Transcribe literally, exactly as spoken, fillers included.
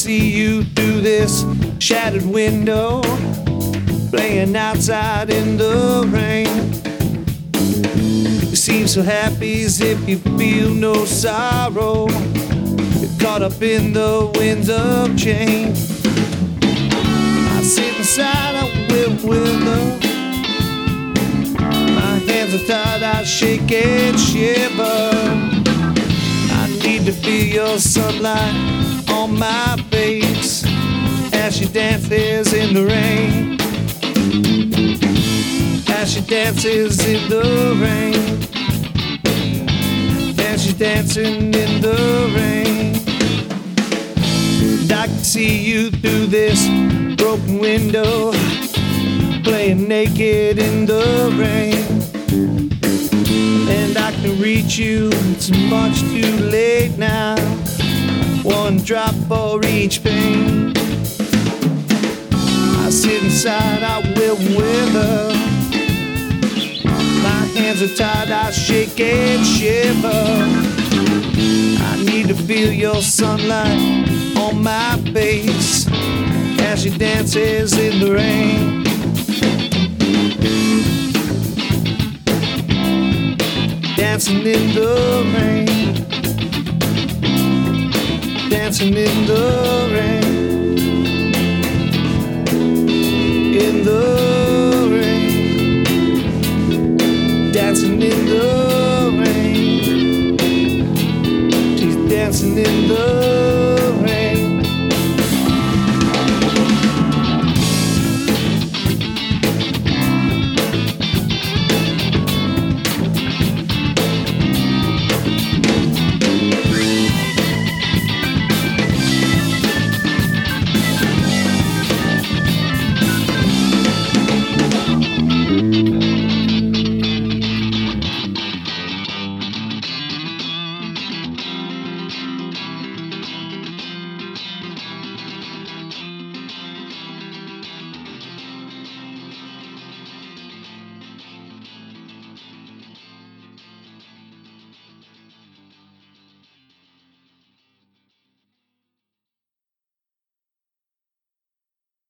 see you through this shattered window, playing outside in the rain. You seem so happy as if you feel no sorrow. You're caught up in the winds of change. I sit inside a window. My hands are tied, I shake and shiver. I need to feel your sunlight on my face as she dances in the rain. As she dances in the rain. As she's dancing in the rain. And I can see you through this broken window, playing naked in the rain. And I can reach you, it's much too late now. One drop for each pain. I sit inside, I will wither. My hands are tied, I shake and shiver. I need to feel your sunlight on my face as she dances in the rain. Dancing in the rain. Dancing in the rain. In the